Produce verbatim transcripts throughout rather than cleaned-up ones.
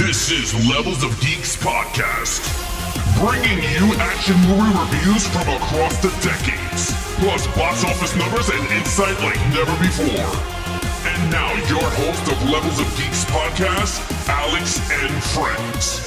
This is Levels of Geeks podcast, bringing you action movie reviews from across the decades, plus box office numbers and insight like never before. And now your host of Levels of Geeks podcast, Alex and Friends.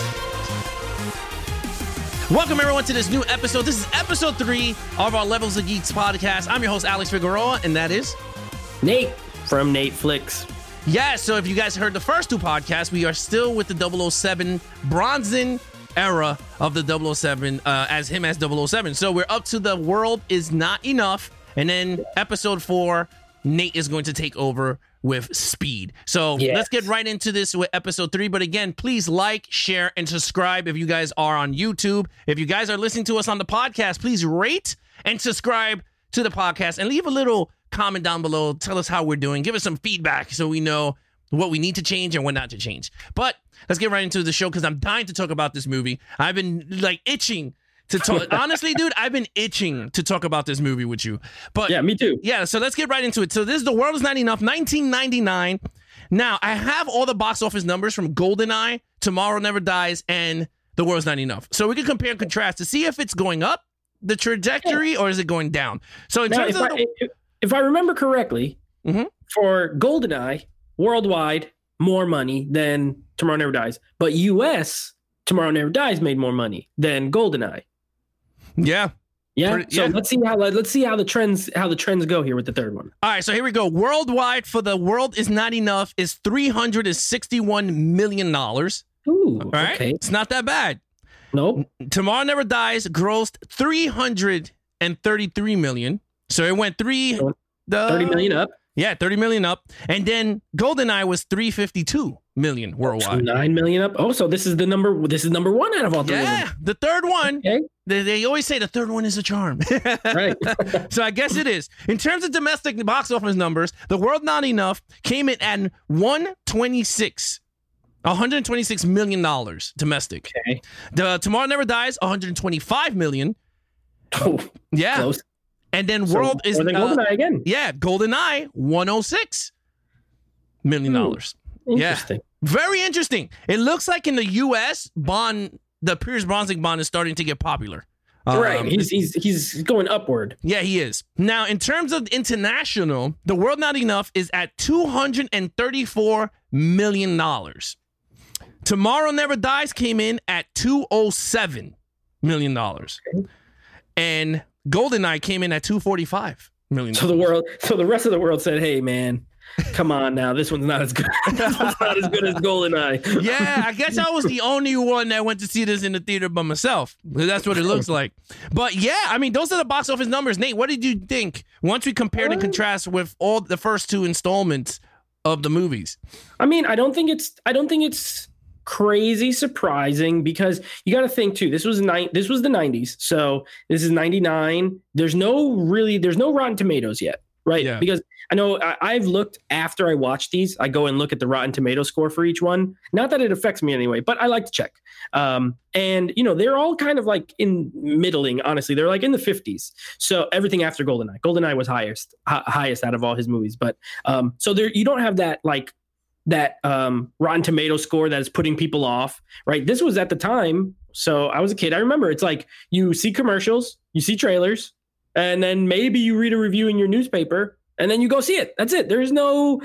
Welcome everyone to this new episode. This is episode three of our Levels of Geeks podcast. I'm your host, Alex Figueroa, and that is Nate from Nate Flicks. Yeah, so if you guys heard the first two podcasts, we are still with the double oh seven Bronson era of the double oh seven uh, as him as double oh seven. So we're up to The World Is Not Enough. And then episode four, Nate is going to take over with Speed. So yes. Let's get right into this with episode three. But again, please like, share, and subscribe if you guys are on YouTube. If you guys are listening to us on the podcast, please rate and subscribe to the podcast and leave a little comment down below. Tell us how we're doing. Give us some feedback so we know what we need to change and what not to change. But let's get right into the show because I'm dying to talk about this movie. I've been like itching to talk. Honestly, dude, I've been itching to talk about this movie with you. But yeah, me too. Yeah, so let's get right into it. So this is The World Is Not Enough, nineteen ninety-nine. Now, I have all the box office numbers from GoldenEye, Tomorrow Never Dies, and The World Is Not Enough. So we can compare and contrast to see if it's going up, the trajectory, or is it going down? So in now, terms if of... I, the- if, if I remember correctly, mm-hmm. for GoldenEye, worldwide, more money than Tomorrow Never Dies. But U S, Tomorrow Never Dies made more money than GoldenEye. Yeah. Yeah. Pretty, so yeah. let's see how let's see how the trends how the trends go here with the third one. All right, so here we go. Worldwide for The World Is Not Enough is three hundred sixty-one million dollars. Ooh, All right. okay. It's not that bad. Nope. Tomorrow Never Dies grossed three hundred thirty-three million. So it went three the thirty million up. Yeah, thirty million up. And then GoldenEye was three hundred fifty-two million worldwide. nine million up. Oh, so this is the number this is number one out of all three Yeah, of them. the third one. Okay. They, they always say the third one is a charm. Right. So I guess it is. In terms of domestic box office numbers, The World Not Enough came in at one twenty-six. one hundred twenty-six million dollars domestic. Okay. The Tomorrow Never Dies, one hundred twenty-five million. Oh, Yeah. close. And then So, World is more than uh, GoldenEye again. Yeah, GoldenEye, one hundred six million dollars. Interesting. Yeah. Very interesting. It looks like in the U S, Bond, the Pierce Brosnan Bond is starting to get popular. Right. Um, He's he's he's going upward. Yeah, he is. Now, in terms of international, The World Not Enough is at two hundred thirty-four million dollars. Tomorrow Never Dies came in at two hundred seven million dollars. Okay. And GoldenEye came in at two hundred forty-five million dollars. So the world, so the rest of the world said, "Hey, man, come on now. This one's not as good. This one's not as good as GoldenEye." Yeah, I guess I was the only one that went to see this in the theater by myself. That's what it looks like. But yeah, I mean, those are the box office numbers. Nate, what did you think once we compared and contrast with all the first two installments of the movies? I mean, I don't think it's. I don't think it's crazy surprising because you got to think too. This was nine. This was the nineties. So this is ninety-nine. There's no really. There's no Rotten Tomatoes yet, right? Yeah. Because I know I, I've looked after I watch these. I go and look at the Rotten Tomato score for each one. Not that it affects me anyway, but I like to check. Um, and you know, they're all kind of like in middling. Honestly, they're like in the fifties. So everything after GoldenEye, GoldenEye was highest, hi- highest out of all his movies. But um, so there, you don't have that like. that um, Rotten Tomato score that is putting people off, right? This was at the time. So I was a kid. I remember it's like you see commercials, you see trailers, and then maybe you read a review in your newspaper and then you go see it. That's it. There's no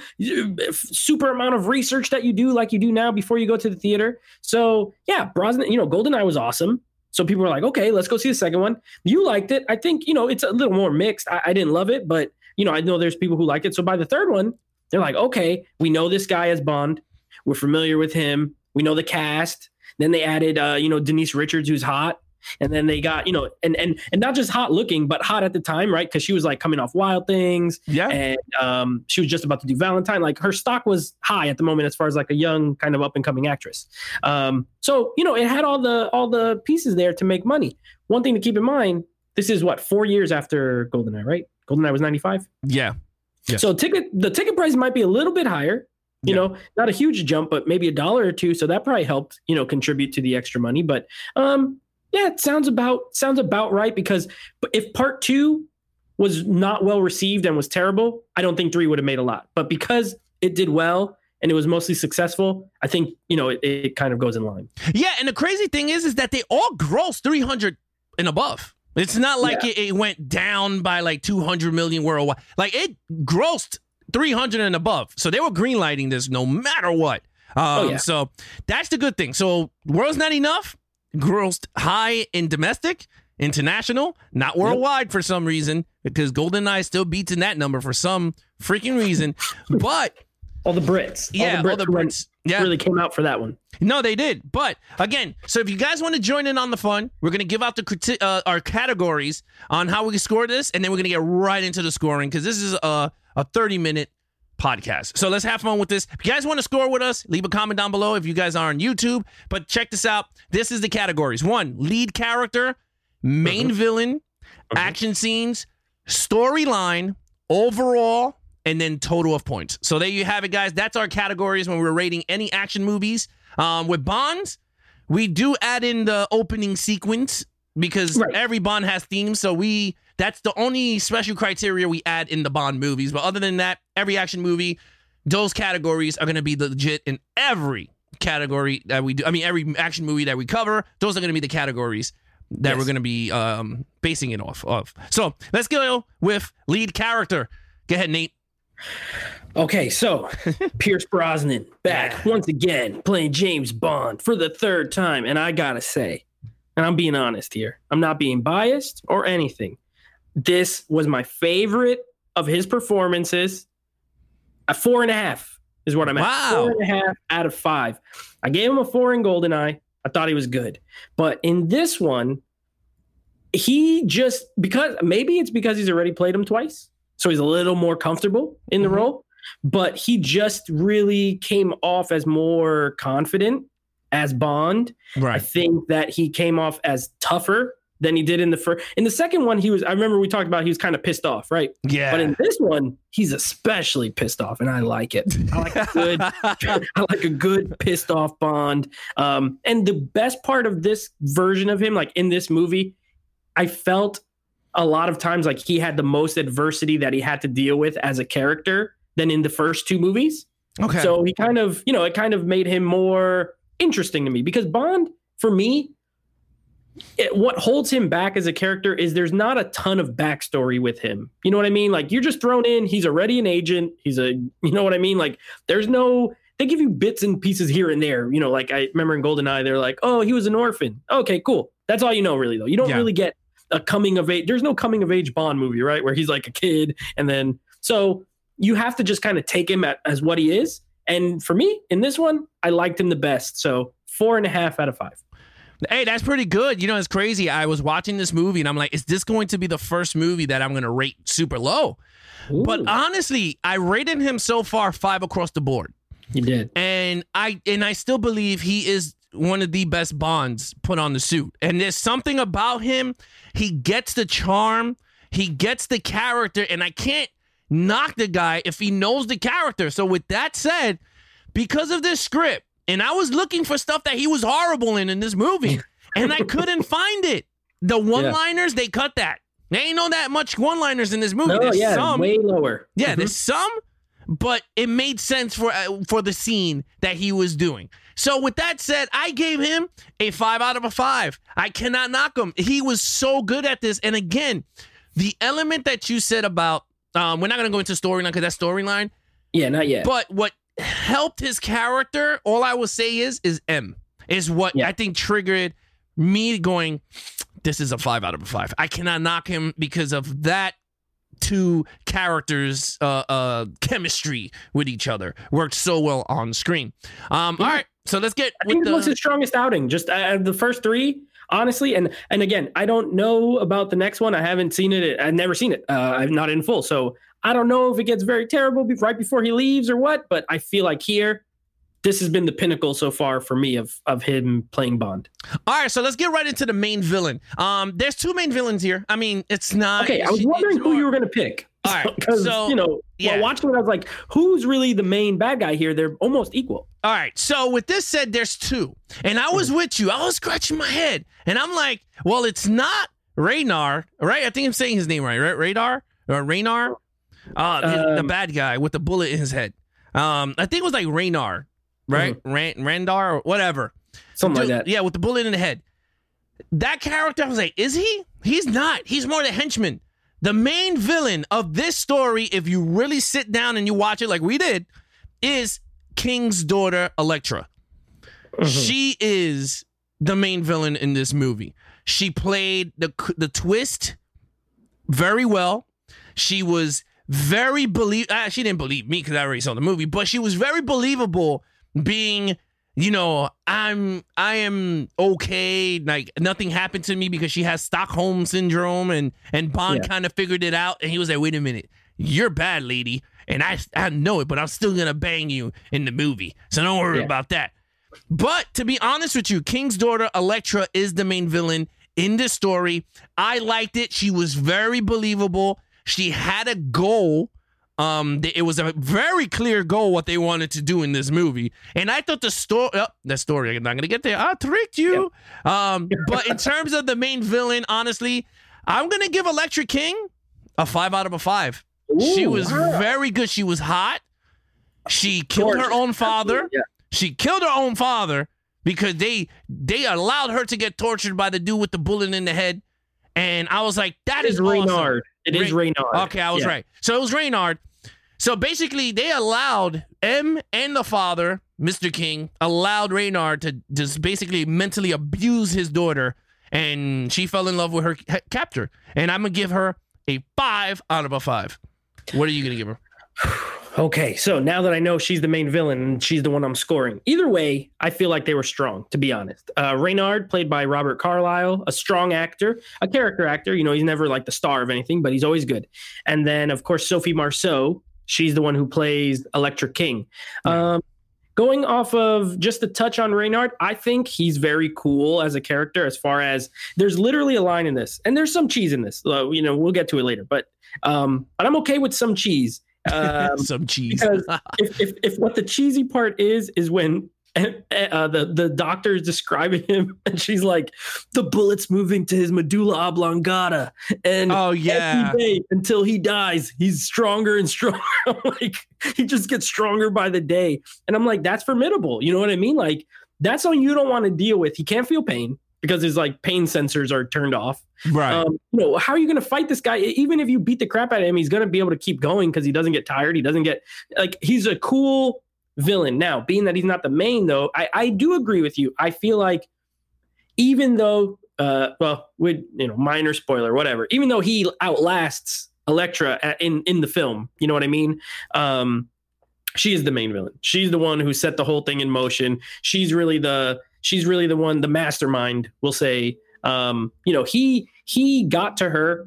super amount of research that you do like you do now before you go to the theater. So yeah, Brosnan, you know, GoldenEye was awesome. So people were like, okay, let's go see the second one. You liked it. I think, you know, it's a little more mixed. I, I didn't love it, but you know, I know there's people who liked it. So by the third one, they're like, okay, we know this guy as Bond. We're familiar with him. We know the cast. Then they added, uh, you know, Denise Richards, who's hot. And then they got, you know, and and and not just hot looking, but hot at the time, right? Because she was like coming off Wild Things. Yeah. And um, she was just about to do Valentine. Like her stock was high at the moment as far as like a young kind of up and coming actress. Um, so, you know, it had all the all the pieces there to make money. One thing to keep in mind, this is what, four years after GoldenEye, right? GoldenEye was ninety-five. Yeah. Yeah. So ticket the ticket price might be a little bit higher, you Yeah. know, not a huge jump, but maybe a dollar or two. So that probably helped, you know, contribute to the extra money. But um, yeah, it sounds about sounds about right because if part two was not well received and was terrible, I don't think three would have made a lot. But because it did well and it was mostly successful, I think, you know, it, it kind of goes in line. Yeah, and the crazy thing is, is that they all grossed three hundred and above. It's not like Yeah. it, it went down by like two hundred million worldwide. Like it grossed three hundred and above. So they were greenlighting this no matter what. Um, Oh, yeah. So that's the good thing. So World's Not Enough grossed high in domestic, international, not worldwide for some reason, because GoldenEye still beats in that number for some freaking reason. But All the Brits. yeah, all the Brits, all the who went- Brits. Yeah. really came out for that one. No, they did. But again, so if you guys want to join in on the fun, we're going to give out the criti- uh, our categories on how we score this, and then we're going to get right into the scoring because this is a a thirty minute podcast. So let's have fun with this. If you guys want to score with us, leave a comment down below if you guys are on YouTube. But check this out. This is the categories. One, lead character, main Mhm. villain, action scenes, storyline, overall, and then total of points. So there you have it, guys. That's our categories when we're rating any action movies. Um, with Bonds, we do add in the opening sequence because Right. every Bond has themes. So we that's the only special criteria we add in the Bond movies. But other than that, every action movie, those categories are going to be legit in every category that we do. I mean, every action movie that we cover, those are going to be the categories that Yes. we're going to be um, basing it off of. So let's go with lead character. Go ahead, Nate. Okay, so Pierce Brosnan back once again playing James Bond for the third time. And I gotta say, and I'm being honest here, I'm not being biased or anything. This was my favorite of his performances. A four and a half is what I'm at. Wow. Four and a half out of five. I gave him a four in GoldenEye. I thought he was good. But in this one, he just, because maybe it's because he's already played him twice. So he's a little more comfortable in the Mhm. role, but he just really came off as more confident as Bond. I Right. think that he came off as tougher than he did in the first. In the second one, he was, I remember we talked about he was kind of pissed off, right? Yeah. But in this one, he's especially pissed off, and I like it. I like a good, I like a good pissed off Bond. Um, and the best part of this version of him, like in this movie, I felt a lot of times like he had the most adversity that he had to deal with as a character than in the first two movies. Okay. So he kind of, you know, it kind of made him more interesting to me because Bond, for me, it, what holds him back as a character is there's not a ton of backstory with him. You know what I mean? Like you're just thrown in. He's already an agent. He's a, you know what I mean? Like there's no, they give you bits and pieces here and there. You know, like I remember in GoldenEye, they're like, oh, he was an orphan. Okay, cool. That's all you know, really, though. You don't Yeah. really get a coming of age. There's no coming of age Bond movie, right? Where he's like a kid. And then, so you have to just kind of take him at, as what he is. And for me, in this one, I liked him the best. So four and a half out of five. Hey, that's pretty good. You know, it's crazy. I was watching this movie and I'm like, is this going to be the first movie that I'm going to rate super low? But Ooh, honestly, I rated him so far five across the board. you did. And I and I still believe he is one of the best Bonds put on the suit. And there's something about him. He gets the charm. He gets the character. And I can't knock the guy if he knows the character. So with that said, because of this script, and I was looking for stuff that he was horrible in in this movie, and I couldn't find it. The one-liners, they cut that. There ain't no that much one-liners in this movie. No, There's yeah, some. way lower. Yeah, Mhm. there's some, but it made sense for uh, for the scene that he was doing. So with that said, I gave him a five out of a five. I cannot knock him. He was so good at this. And again, the element that you said about, um, we're not going to go into storyline because that's storyline, Yeah, not yet. but what helped his character, all I will say is, is M, is what Yeah. I think triggered me going, this is a five out of a five. I cannot knock him because of that. Two characters' uh, uh, chemistry with each other worked so well on screen. Um, Yeah. All right, so let's get I with think the. it was his strongest outing. Just uh, the first three, honestly. And and again, I don't know about the next one. I haven't seen it. I've never seen it. Uh, I'm not in full, so I don't know if it gets very terrible be- right before he leaves or what. But I feel like here, this has been the pinnacle so far for me of of him playing Bond. All right, so let's get right into the main villain. Um, there's two main villains here. I mean, it's not. Okay, I was it's wondering who more- you were going to pick. All right, because so, you know, yeah. while watching it, I was like, who's really the main bad guy here? They're almost equal. All right. So with this said, there's two. And I was with you. I was scratching my head. And I'm like, well, it's not Raynar, right? I think I'm saying his name right, right? Radar or Raynar? Uh, his- Um, the bad guy with the bullet in his head. Um, I think it was like Raynar, right? Mm-hmm. Rand, Randar or whatever. Something Dude, like that. Yeah, with the bullet in the head. That character, I was like, is he? He's not. He's more the henchman. The main villain of this story, if you really sit down and you watch it like we did, is King's daughter, Elektra. Mm-hmm. She is the main villain in this movie. She played the the twist very well. She was very believe. Uh, she didn't believe me because I already saw the movie, but she was very believable. Being, you know, I'm I am okay. Like nothing happened to me because she has Stockholm syndrome, and and Bond yeah. kind of figured it out, and he was like, "Wait a minute, you're bad, lady, and I I know it, but I'm still gonna bang you in the movie, so don't worry yeah. about that." But to be honest with you, King's daughter, Elektra, is the main villain in this story. I liked it. She was very believable. She had a goal. Um, it was a very clear goal what they wanted to do in this movie. And I thought the story, oh, that story, I'm not going to get there. I tricked you. Yep. Um, but in terms of the main villain, honestly, I'm going to give Elektra King a five out of a five. Ooh, she was wow. very good. She was hot. She killed Gorgeous. her own father. Yeah. She killed her own father because they they allowed her to get tortured by the dude with the bullet in the head. And I was like, that it is Reynard. Awesome. It is Ray- Reynard. Okay, I was yeah. right. So it was Reynard. So basically, they allowed M and the father, Mister King, allowed Reynard to just basically mentally abuse his daughter. And she fell in love with her captor. And I'm going to give her a five out of a five. What are you going to give her? Okay, so now that I know she's the main villain and she's the one I'm scoring, either way, I feel like they were strong, to be honest. Uh, Reynard, played by Robert Carlyle, a strong actor, a character actor. You know, he's never like the star of anything, but he's always good. And then, of course, Sophie Marceau, she's the one who plays Elektra King. Yeah. Um, going off of just a touch on Reynard, I think he's very cool as a character as far as there's literally a line in this, and there's some cheese in this. Uh, you know, we'll get to it later, but um, but I'm okay with some cheese. Um, some cheese. Because if, if if what the cheesy part is is when uh, the the doctor is describing him and she's like, the bullet's moving to his medulla oblongata, and oh yeah, every day until he dies, he's stronger and stronger. Like he just gets stronger by the day, and I'm like, that's formidable. You know what I mean? Like that's something you don't want to deal with. He can't feel pain because his like pain sensors are turned off. Right. Um, you know, how are you going to fight this guy? Even if you beat the crap out of him, he's going to be able to keep going because he doesn't get tired. He doesn't get like he's a cool villain. Now, being that he's not the main, though, I, I do agree with you. I feel like even though, uh, well, with you know, minor spoiler, whatever. Even though he outlasts Elektra in in the film, you know what I mean? Um, she is the main villain. She's the one who set the whole thing in motion. She's really the she's really the one, the mastermind. We'll say. Um, you know, he he got to her.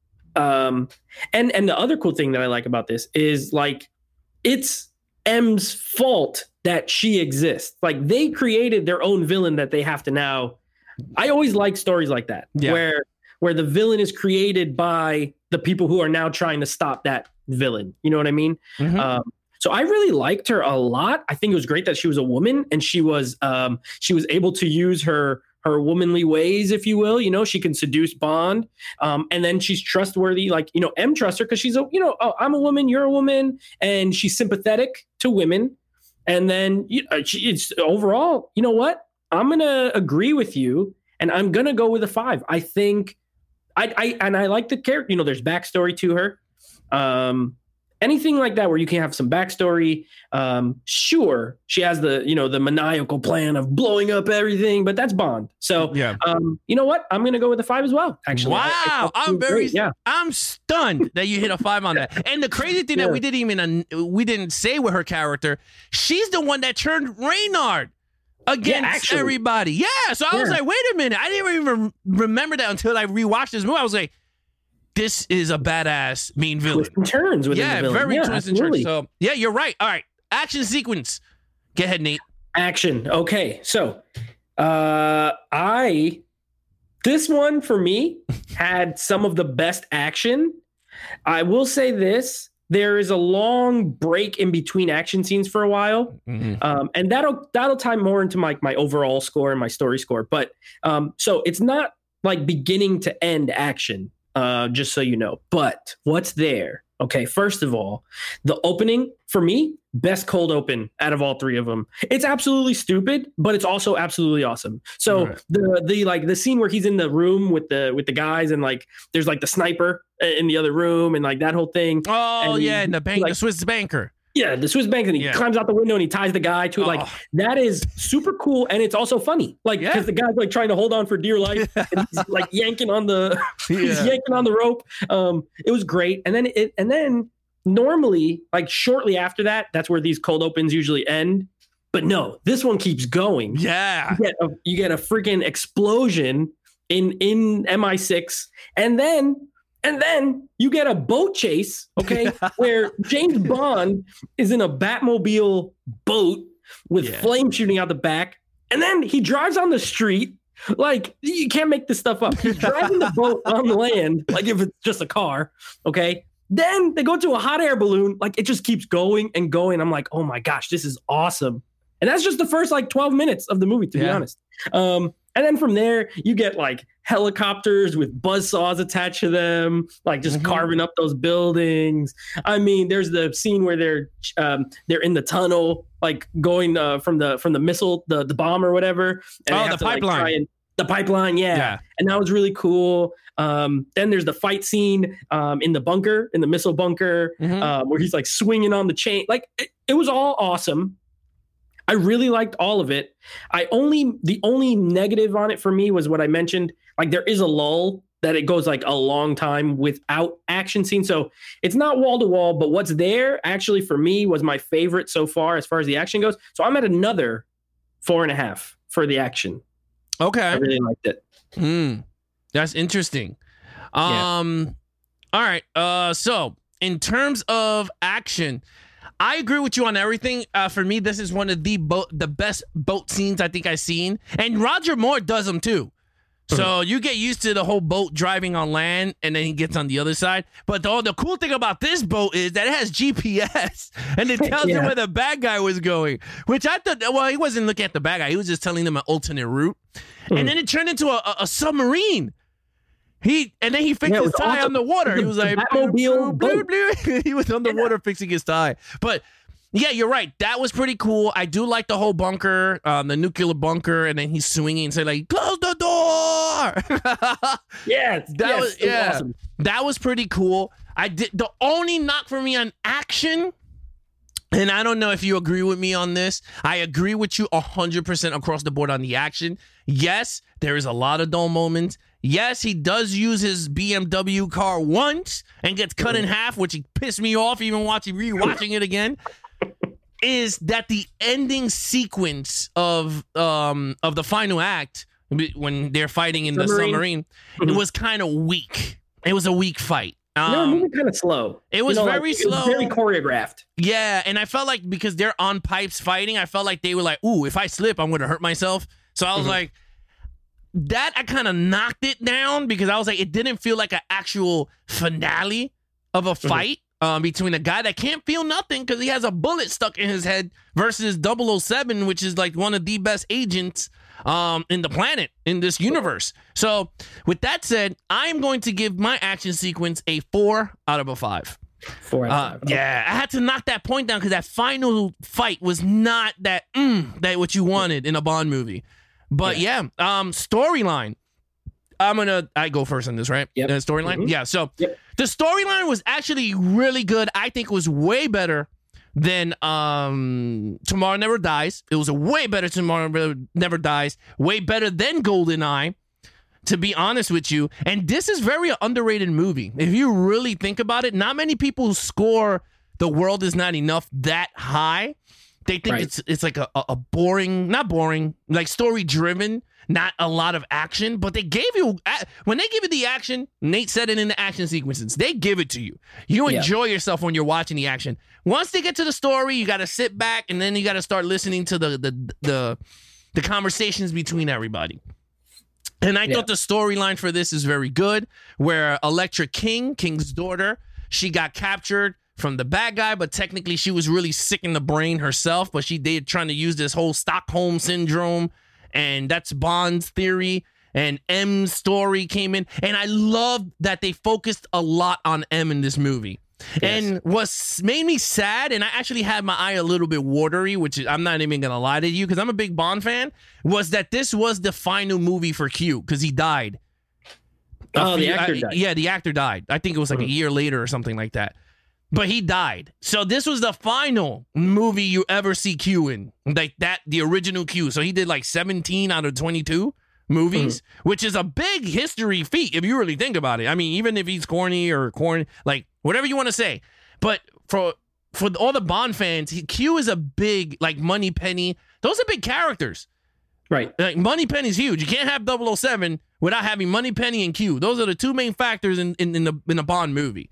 Um, and and the other cool thing that I like about this is like it's M's fault that she exists. Like they created their own villain that they have to now. I always like stories like that yeah. where where the villain is created by the people who are now trying to stop that villain. You know what I mean? Mm-hmm. Um, so I really liked her a lot. I think it was great that she was a woman and she was um, she was able to use her. her womanly ways, if you will. You know, she can seduce Bond. Um, and then she's trustworthy. Like, you know, M trusts her because she's a, you know, oh, I'm a woman, you're a woman. And she's sympathetic to women. And then you know, she, it's overall, you know what? I'm going to agree with you. And I'm going to go with a five. I think I, I, and I like the character, you know, there's backstory to her. Um, Anything like that where you can have some backstory. Um, sure, she has the you know the maniacal plan of blowing up everything, but that's Bond. So yeah, um, you know what? I'm gonna go with a five as well. Actually, wow, I, I I'm very, great. yeah, I'm stunned that you hit a five on that. And the crazy thing yeah. that we didn't even uh, we didn't say with her character, she's the one that turned Reynard against yeah, everybody. Yeah, so I yeah. was like, wait a minute, I didn't even remember that until I rewatched this movie. I was like, this is a badass mean villain. Twists and turns within yeah, the villain. very yeah, twist and turns. So yeah, you're right. All right, action sequence. Go ahead, Nate. Action. Okay, so uh, I this one for me had some of the best action. I will say this: there is a long break in between action scenes for a while, mm-hmm. um, and that'll that'll tie more into my my overall score and my story score. But um, so it's not like beginning to end action. Uh, just so you know, but what's there? Okay, first of all, the opening for me, best cold open out of all three of them. It's absolutely stupid, but it's also absolutely awesome. So right. the the like the scene where he's in the room with the with the guys and like there's like the sniper in the other room and like that whole thing. Oh and yeah, he, and the bank, like, the Swiss banker. Yeah, the Swiss bank, and he yeah. climbs out the window and he ties the guy to it. Like, oh. that is super cool, and it's also funny. Like, because yeah. the guy's like trying to hold on for dear life, and he's like yanking on the yeah. he's yanking on the rope. Um, it was great, and then it and then normally, like shortly after that, that's where these cold opens usually end. But no, this one keeps going. Yeah, you get a, you get a freaking explosion in in M I six, and then. And then you get a boat chase, okay, where James Bond is in a Batmobile boat with yeah. flames shooting out the back. And then he drives on the street. Like, you can't make this stuff up. He's driving the boat on land, like if it's just a car, okay? Then they go to a hot air balloon. Like, it just keeps going and going. I'm like, oh my gosh, this is awesome. And that's just the first, like, twelve minutes of the movie, to yeah. be honest. Um, and then from there, you get, like, helicopters with buzzsaws attached to them, like just mm-hmm. carving up those buildings. I mean, there's the scene where they're um, they're in the tunnel, like going uh, from the from the missile, the the bomb or whatever. And oh, the to, pipeline. Like, and, the pipeline, yeah. yeah. And that was really cool. Um, then there's the fight scene um, in the bunker, in the missile bunker, mm-hmm. um, where he's like swinging on the chain. Like it, it was all awesome. I really liked all of it. I only the only negative on it for me was what I mentioned. Like there is a lull that it goes like a long time without action scenes. So it's not wall to wall, but what's there actually for me was my favorite so far as far as the action goes. So I'm at another four and a half for the action. Okay. I really liked it. Mm, that's interesting. Um, yeah. All right. Uh, so in terms of action, I agree with you on everything. Uh, for me, this is one of the boat, the best boat scenes I think I've seen. And Roger Moore does them too. So you get used to the whole boat driving on land, and then he gets on the other side. But the, the cool thing about this boat is that it has G P S, and it tells yeah. you where the bad guy was going, which I thought, well, he wasn't looking at the bad guy. He was just telling them an alternate route. Mm. And then it turned into a, a, a submarine. He And then he fixed yeah, his tie awesome. on the water. He was like, blue, blue, blue, blue. He was on the water fixing his tie. But yeah, you're right. That was pretty cool. I do like the whole bunker, um, the nuclear bunker, and then he's swinging and saying like, "Close the door." yes, that yes, was yeah, was awesome. That was pretty cool. I did the only knock for me on action, and I don't know if you agree with me on this. I agree with you a hundred percent across the board on the action. Yes, there is a lot of dull moments. Yes, he does use his B M W car once and gets cut in half, which pissed me off even watching rewatching it again. Is that the ending sequence of um of the final act when they're fighting in submarine. the submarine? Mm-hmm. It was kind of weak. It was a weak fight. Um, no, moving kind of slow. It was you know, very like, slow, it was very choreographed. Yeah, and I felt like because they're on pipes fighting, I felt like they were like, "Ooh, if I slip, I'm going to hurt myself." So I was mm-hmm. like, that I kind of knocked it down because I was like, it didn't feel like an actual finale of a fight. Mm-hmm. Um, between a guy that can't feel nothing because he has a bullet stuck in his head versus double oh seven, which is like one of the best agents um, in the planet, in this universe. So with that said, I'm going to give my action sequence a four out of a five. Four out of five. Uh, yeah, I had to knock that point down because that final fight was not that, mm, that what you wanted in a Bond movie. But yeah, yeah um, storyline. I'm gonna. I go first on this, right? Yeah. Uh, storyline. Mm-hmm. Yeah. So yep. the storyline was actually really good. I think it was way better than um, Tomorrow Never Dies. It was a way better Tomorrow Never Dies. Way better than GoldenEye, to be honest with you. And this is very underrated movie. If you really think about it, not many people score The World Is Not Enough that high. They think right. it's it's like a, a boring, not boring, like story driven. Not a lot of action, but they gave you, when they give you the action, Nate said it in the action sequences, they give it to you. You enjoy yeah. yourself when you're watching the action. Once they get to the story, you got to sit back and then you got to start listening to the, the, the, the conversations between everybody. And I yeah. thought the storyline for this is very good, where Electra King, King's daughter, she got captured from the bad guy, but technically she was really sick in the brain herself, but she they trying to use this whole Stockholm syndrome. And that's Bond's theory, and M's story came in. And I love that they focused a lot on M in this movie. Yes. And what made me sad, and I actually had my eye a little bit watery, which is, I'm not even going to lie to you because I'm a big Bond fan, was that this was the final movie for Q because he died. Oh, uh, the actor I, died. Yeah, the actor died. I think it was like mm-hmm. a year later or something like that. But he died. So this was the final movie you ever see Q in. Like that, the original Q. So he did like seventeen out of twenty-two movies, mm-hmm. which is a big history feat if you really think about it. I mean, even if he's corny or corny, like whatever you want to say. But for for all the Bond fans, he, Q is a big, like Moneypenny. Those are big characters. Right. Like Moneypenny's huge. You can't have double oh seven without having Moneypenny and Q. Those are the two main factors in, in, in, the, in a Bond movie.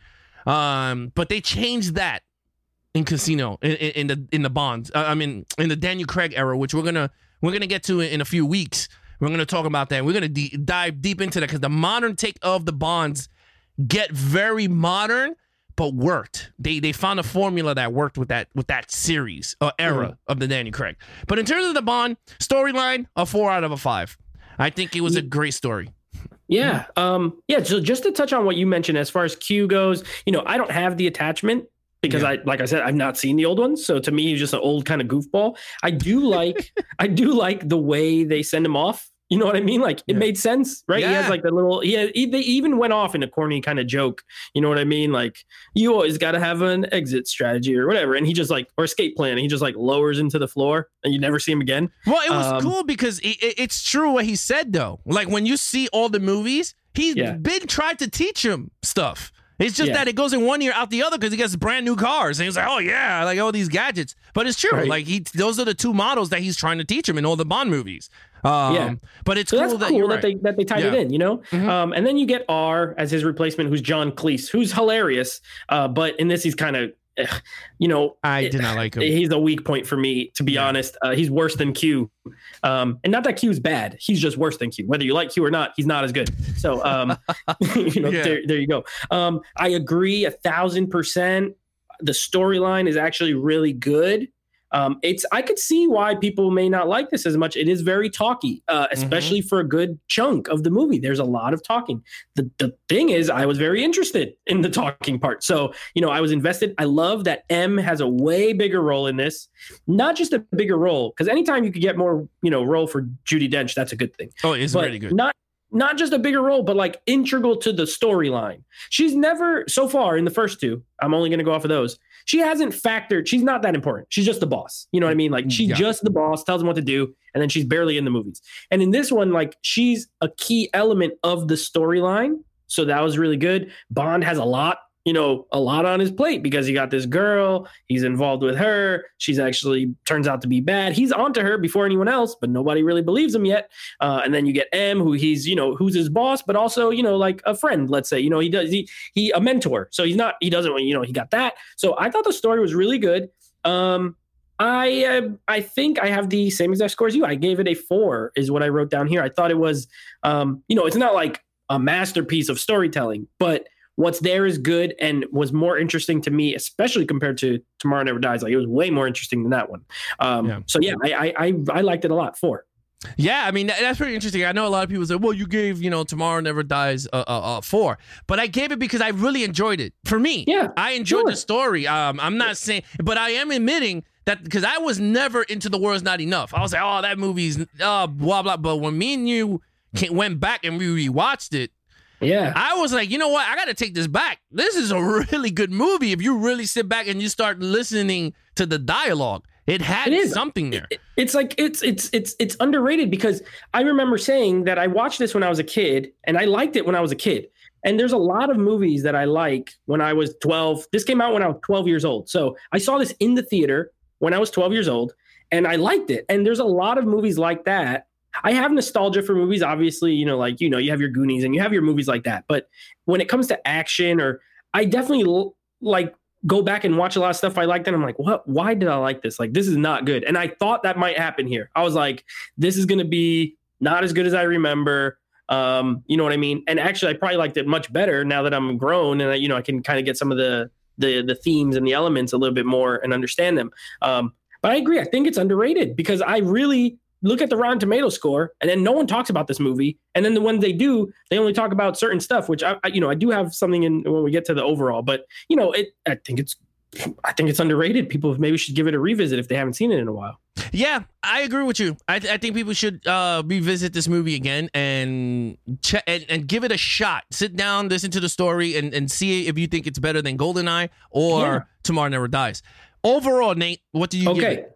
Um, but they changed that in Casino, in, in, in the in the Bonds. Uh, I mean, in the Daniel Craig era, which we're gonna we're gonna get to in a few weeks. We're going to talk about that. We're going to de- dive deep into that because the modern take of the Bonds get very modern, but worked. They they found a formula that worked with that with that series or era mm-hmm. of the Daniel Craig. But in terms of the Bond storyline, a four out of a five. I think it was a great story. Yeah. Um, yeah. So just to touch on what you mentioned, as far as Q goes, you know, I don't have the attachment because yeah. I, like I said, I've not seen the old ones. So to me, he's just an old kind of goofball. I do like, I do like the way they send him off. You know what I mean? Like it yeah. made sense, right? Yeah. He has like the little, he, had, he they even went off in a corny kind of joke. You know what I mean? Like you always got to have an exit strategy or whatever. And he just like, or escape plan. And he just like lowers into the floor and you never see him again. Well, it was um, cool because it, it, it's true what he said though. Like when you see all the movies, he's yeah. been trying to teach him stuff. It's just yeah. that it goes in one ear out the other because he gets brand new cars. And he's like, oh, yeah, like all these gadgets. But it's true. Right. Like he, those are the two models that he's trying to teach him in all the Bond movies. Um, yeah. But it's so cool, that's that, cool you're that right. they that they tied yeah. it in, you know? Mm-hmm. Um, and then you get R as his replacement, who's John Cleese, who's hilarious. Uh, but in this, he's kind of, you know, I did not like him. He's a weak point for me, to be yeah. honest. Uh, he's worse than Q. Um, and not that Q's bad. He's just worse than Q. Whether you like Q or not, he's not as good. So, um, you know, yeah. there, there you go. Um, I agree a thousand percent. The storyline is actually really good. Um, it's I could see why people may not like this as much. It is very talky, uh, especially mm-hmm. for a good chunk of the movie. There's a lot of talking. The the thing is, I was very interested in the talking part. So, you know, I was invested. I love that M has a way bigger role in this. Not just a bigger role, because anytime you could get more, you know, role for Judi Dench, that's a good thing. Oh, it's but really good. Not Not just a bigger role, but like integral to the storyline. She's never, so far in the first two, I'm only going to go off of those. She hasn't factored. She's not that important. She's just the boss. You know what I mean? Like she's yeah. just the boss, tells him what to do, and then she's barely in the movies. And in this one, like she's a key element of the storyline. So that was really good. Bond has a lot, you know, a lot on his plate because he got this girl. He's involved with her. She's actually turns out to be bad. He's onto her before anyone else, but nobody really believes him yet. Uh, and then you get M, who he's, you know, who's his boss, but also, you know, like a friend, let's say, you know, he does, he, he, a mentor. So he's not, he doesn't, you know, he got that. So I thought the story was really good. Um, I, uh, I think I have the same exact score as you. I gave it a four is what I wrote down here. I thought it was, um, you know, it's not like a masterpiece of storytelling, but what's there is good and was more interesting to me, especially compared to Tomorrow Never Dies. Like it was way more interesting than that one. Um, yeah. So yeah, I, I I liked it a lot. Four. Yeah, I mean that's pretty interesting. I know a lot of people say, "Well, you gave you know Tomorrow Never Dies a, a, a four," but I gave it because I really enjoyed it. For me, yeah, I enjoyed sure. the story. Um, I'm not saying, but I am admitting that because I was never into The World's Not Enough. I was like, "Oh, that movie's uh blah blah." But when me and you came, went back and we rewatched it. Yeah, I was like, you know what? I got to take this back. This is a really good movie. If you really sit back and you start listening to the dialogue, it had it something there. It, it's like it's it's it's it's underrated because I remember saying that I watched this when I was a kid and I liked it when I was a kid. And there's a lot of movies that I like when I was twelve. This came out when I was twelve years old. So I saw this in the theater when I was twelve years old and I liked it. And there's a lot of movies like that. I have nostalgia for movies, obviously, you know, like, you know, you have your Goonies and you have your movies like that. But when it comes to action, or I definitely l- like go back and watch a lot of stuff I liked. And I'm like, what? Why did I like this? Like, this is not good. And I thought that might happen here. I was like, this is going to be not as good as I remember. Um, you know what I mean? And actually, I probably liked it much better now that I'm grown and, I, you know, I can kind of get some of the, the, the themes and the elements a little bit more and understand them. Um, but I agree. I think it's underrated because I really look at the Rotten Tomato score, and then no one talks about this movie. And then the ones they do, they only talk about certain stuff, which I, I you know, I do have something in when we get to the overall. But you know, it. I think it's. I think it's underrated. People maybe should give it a revisit if they haven't seen it in a while. Yeah, I agree with you. I, th- I think people should uh, revisit this movie again and, ch- and and give it a shot. Sit down, listen to the story, and, and see if you think it's better than GoldenEye or Yeah. Tomorrow Never Dies. Overall, Nate, what do you give Okay. it?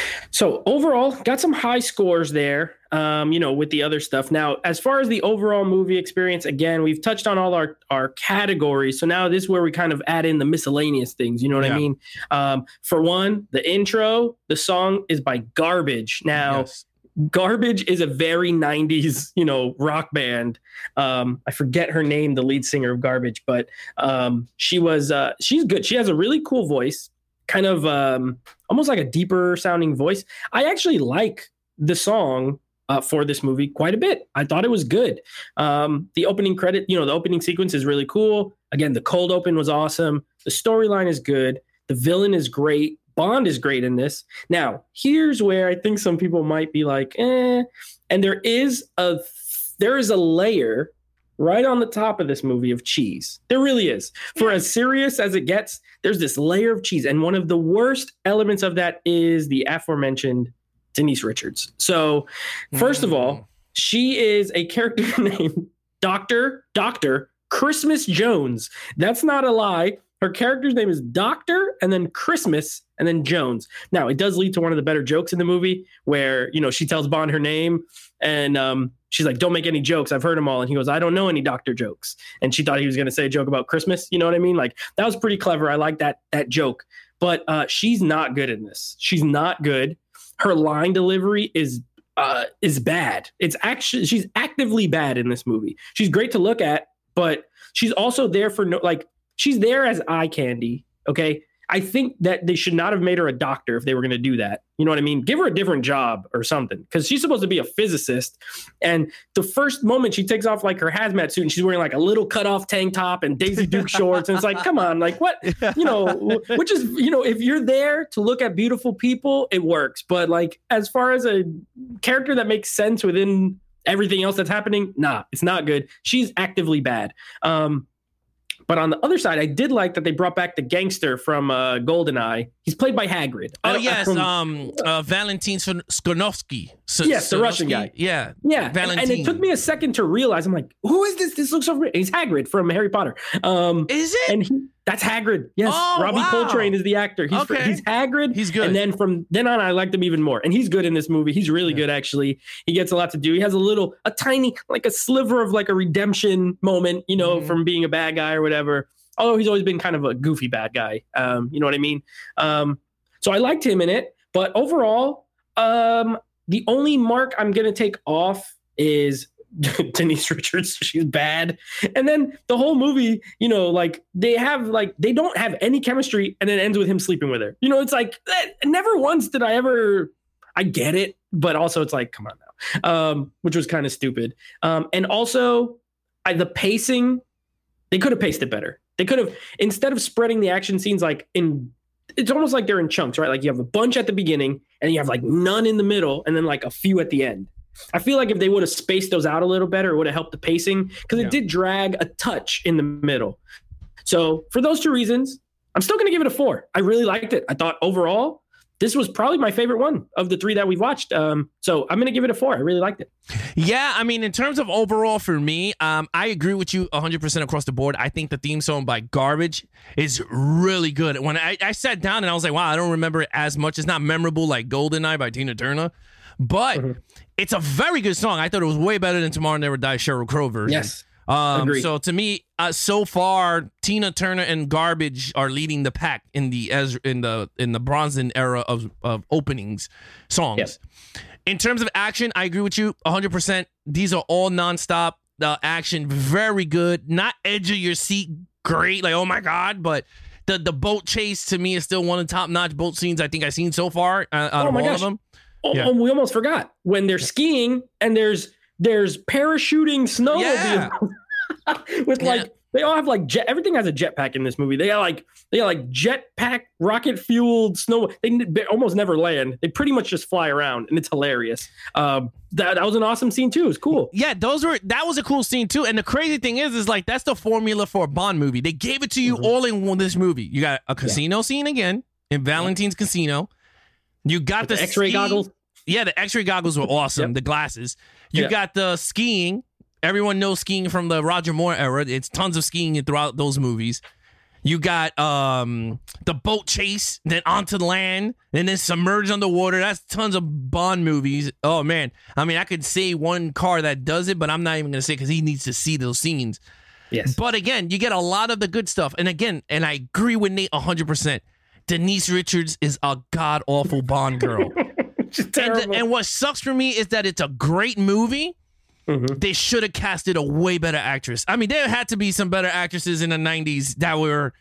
So overall, got some high scores there, um, you know, with the other stuff. Now, as far as the overall movie experience, again, we've touched on all our, our categories. So now this is where we kind of add in the miscellaneous things. You know what Yeah. I mean? Um, for one, the intro, the song is by Garbage. Now, Yes. Garbage is a very nineties, you know, rock band. Um, I forget her name, the lead singer of Garbage, but um, she was, uh, she's good. She has a really cool voice, kind of um, almost like a deeper sounding voice. I actually like the song uh, for this movie quite a bit. I thought it was good. Um, the opening credit, you know, the opening sequence is really cool. Again, the cold open was awesome. The storyline is good. The villain is great. Bond is great in this. Now, here's where I think some people might be like, eh. And there is a there is a layer right on the top of this movie of cheese. There really is. For as serious as it gets, there's this layer of cheese. And one of the worst elements of that is the aforementioned Denise Richards. So, first of all, she is a character named Doctor Doctor Christmas Jones. That's not a lie. Her character's name is Doctor and then Christmas and then Jones. Now, it does lead to one of the better jokes in the movie where, you know, she tells Bond her name and um, she's like, don't make any jokes. I've heard them all. And he goes, I don't know any doctor jokes. And she thought he was going to say a joke about Christmas. You know what I mean? Like, that was pretty clever. I like that, that joke. But uh, she's not good in this. She's not good. Her line delivery is uh, is bad. It's actually, she's actively bad in this movie. She's great to look at, but she's also there for no, like, she's there as eye candy. Okay. I think that they should not have made her a doctor if they were going to do that. You know what I mean? Give her a different job or something, because she's supposed to be a physicist. And the first moment she takes off like her hazmat suit and she's wearing like a little cut off tank top and Daisy Duke shorts. And it's like, come on, like what, you know, which is, you know, if you're there to look at beautiful people, it works. But like, as far as a character that makes sense within everything else that's happening, nah, it's not good. She's actively bad. Um, But on the other side, I did like that they brought back the gangster from uh, GoldenEye. He's played by Hagrid. Oh, I- yes. from- um, uh, Valentin Skonovsky. S- Yes, the Skonovsky? Russian guy. Yeah. Yeah, and, Valentin. and it took me a second to realize. I'm like, who is this? This looks so familiar. He's Hagrid from Harry Potter. Um, Is it? and he, that's Hagrid. Yes, Oh, Robbie wow. Coltrane is the actor. He's fr- Okay. he's Hagrid. He's good. And then from then on, I liked him even more. And he's good in this movie. He's really Yeah. good, actually. He gets a lot to do. He has a little, a tiny, like a sliver of like a redemption moment, you know, Mhm. from being a bad guy or whatever. Although he's always been kind of a goofy bad guy. Um, you know what I mean? Um, so I liked him in it. But overall, um, the only mark I'm going to take off is Denise Richards. She's bad. And then the whole movie, you know, like they have like, they don't have any chemistry and it ends with him sleeping with her. You know, it's like, eh, never once did I ever, I get it. But also it's like, come on now, um, which was kind of stupid. Um, and also I, the pacing, they could have paced it better. They could have, instead of spreading the action scenes like in, it's almost like they're in chunks, right? Like you have a bunch at the beginning and you have like none in the middle and then like a few at the end. I feel like if they would have spaced those out a little better, it would have helped the pacing because it Yeah. did drag a touch in the middle. So for those two reasons, I'm still going to give it a four. I really liked it. I thought overall, this was probably my favorite one of the three that we've watched. Um, so I'm going to give it a four. I really liked it. Yeah, I mean, in terms of overall for me, um, I agree with you one hundred percent across the board. I think the theme song by Garbage is really good. When I, I sat down and I was like, wow, I don't remember it as much. It's not memorable like GoldenEye by Tina Turner, but Mhm. it's a very good song. I thought it was way better than Tomorrow Never Dies Sheryl Crow version. Yes. Um, Agreed. so to me, uh, so far, Tina Turner and Garbage are leading the pack in the as in the in the Bronson era of of openings songs. Yes. In terms of action, I agree with you one hundred percent. These are all nonstop uh, action, very good. Not edge of your seat, great. Like, oh my god, but the the boat chase to me is still one of the top notch boat scenes I think I've seen so far uh, out Oh of my all gosh. of them. Oh, Yeah. oh, we almost forgot when they're skiing and there's there's parachuting snowmobiles Yeah. with Yeah. like They all have like jet. Everything has a jetpack in this movie. They got like they got like jetpack, rocket fueled snow. They, they almost never land. They pretty much just fly around, and it's hilarious. Um, that that was an awesome scene too. It was cool. Yeah, those were that was a cool scene too. And the crazy thing is, is like that's the formula for a Bond movie. They gave it to you mm-hmm. all in one this movie. You got a casino yeah. scene again in Valentine's yeah. Casino. You got the, the X-ray ski- goggles. Yeah, the X-ray goggles were awesome. Yep. The glasses. You yep. got the skiing. Everyone knows skiing from the Roger Moore era. It's tons of skiing throughout those movies. You got um, the boat chase, then onto the land, and then submerged underwater. That's tons of Bond movies. Oh, man. I mean, I could say one car that does it, but I'm not even going to say because he needs to see those scenes. Yes. But again, you get a lot of the good stuff. And again, and I agree with Nate one hundred percent. Denise Richards is a god-awful Bond girl. She's and, terrible. the, and what sucks for me is that it's a great movie. Mm-hmm. They should have casted a way better actress. I mean, there had to be some better actresses in the nineties that were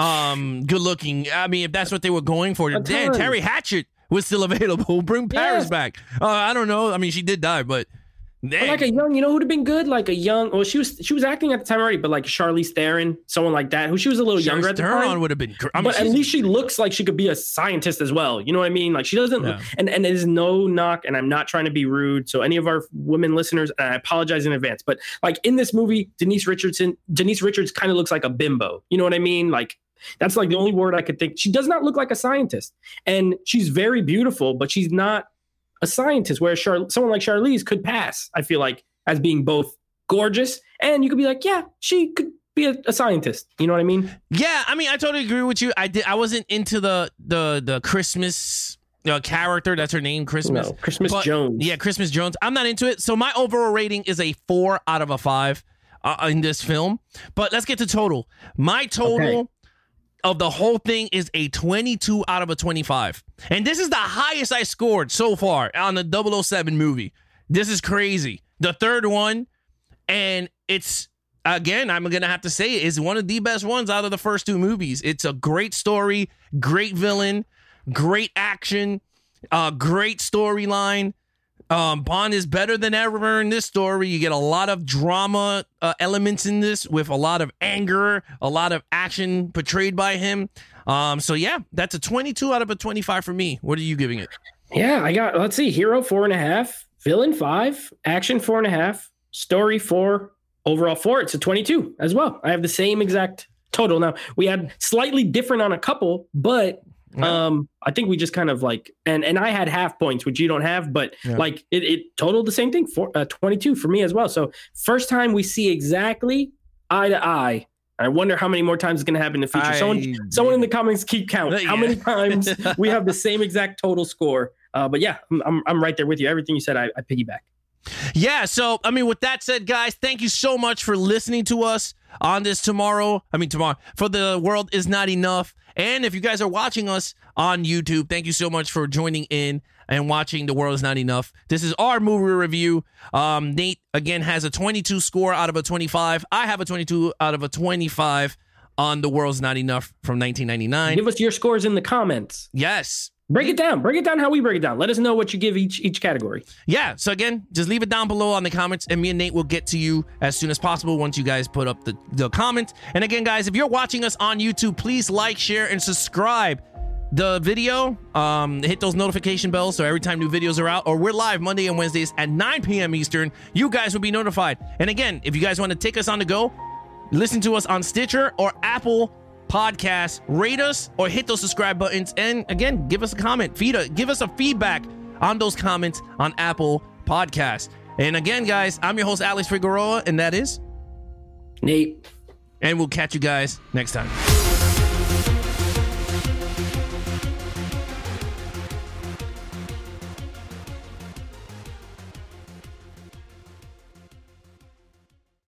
um, good looking. I mean, if that's what they were going for. Then Terry Hatchett was still available. Bring Paris yeah. back. Uh, I don't know. I mean, she did die, but... But like a young, you know who'd have been good? Like a young, well, she was she was acting at the time already, but like Charlize Theron, someone like that, who she was a little Charlize younger at the Theron time. would have been, I mean, but at least she looks like she could be a scientist as well. You know what I mean? Like she doesn't, yeah. and and there's no knock, and I'm not trying to be rude. So any of our women listeners, and I apologize in advance, but like in this movie, Denise Richardson, Denise Richards kind of looks like a bimbo. You know what I mean? Like that's like the only word I could think. She does not look like a scientist, and she's very beautiful, but she's not a scientist. Whereas Char- someone like Charlize could pass, I feel like, as being both gorgeous and you could be like, yeah, she could be a, a scientist. You know what I mean? Yeah, I mean, I totally agree with you. I did. I wasn't into the the the Christmas uh, character. That's her name, Christmas. No, Christmas but, Jones. Yeah, Christmas Jones. I'm not into it. So my overall rating is a four out of a five uh, in this film. But let's get to total. My total okay. of the whole thing is a twenty-two out of a twenty-five. And this is the highest I scored so far on the double oh seven movie. This is crazy. The third one, and it's, again, I'm going to have to say it, is one of the best ones out of the first two movies. It's a great story, great villain, great action, uh, great storyline. Um, Bond is better than ever in this story. You get a lot of drama uh, elements in this with a lot of anger, a lot of action portrayed by him. Um, so, yeah, that's a twenty-two out of a twenty-five for me. What are you giving it? Yeah, I got, let's see, hero four and a half. Villain five, action four and a half, story four, overall four. It's a twenty-two as well. I have the same exact total. Now we had slightly different on a couple, but yeah. um, I think we just kind of like, and and I had half points, which you don't have, but yeah. like it, it totaled the same thing for uh, twenty-two for me as well. So first time we see exactly eye to eye. I wonder how many more times it's going to happen in the future. I, someone, someone in the comments keep count yeah. how many times we have the same exact total score. Uh, but yeah, I'm, I'm I'm right there with you. Everything you said, I, I piggyback. Yeah. So, I mean, with that said, guys, thank you so much for listening to us on this tomorrow. I mean, tomorrow for The World Is Not Enough. And if you guys are watching us on YouTube, thank you so much for joining in and watching The World Is Not Enough. This is our movie review. Um, Nate, again, has a twenty-two score out of a twenty-five. I have a twenty-two out of a twenty-five on The World's Not Enough from nineteen ninety-nine. Give us your scores in the comments. Yes. Break it down. Break it down how we break it down. Let us know what you give each each category. Yeah. So again, just leave it down below on the comments, and me and Nate will get to you as soon as possible once you guys put up the, the comments. And again, guys, if you're watching us on YouTube, please like, share, and subscribe the video. Um, hit those notification bells so every time new videos are out, or we're live Monday and Wednesdays at nine p.m. Eastern, you guys will be notified. And again, if you guys want to take us on the go, listen to us on Stitcher or Apple Podcast, rate us or hit those subscribe buttons, and again, give us a comment, feed a, give us a feedback on those comments on Apple Podcasts. And again, guys, I'm your host Alex Figueroa, and that is Nate, and we'll catch you guys next time.